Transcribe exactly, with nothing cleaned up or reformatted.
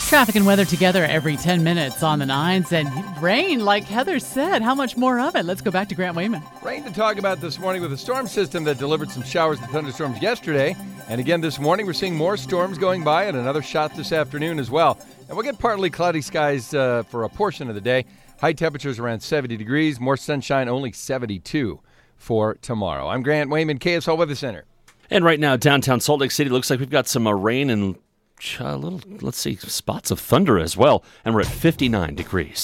Traffic and weather together every ten minutes on the nines. And rain, like Heather said. How much more of it? Let's go back to Grant Wayman. Rain to talk about this morning with a storm system that delivered some showers and thunderstorms yesterday. And again this morning, we're seeing more storms going by and another shot this afternoon as well. And we'll get partly cloudy skies uh, for a portion of the day. High temperatures around seventy degrees. More sunshine, only seventy-two for tomorrow. I'm Grant Wayman, K S L Weather Center. And right now, downtown Salt Lake City looks like we've got some uh, rain and a little, let's see, spots of thunder as well. And we're at fifty-nine degrees.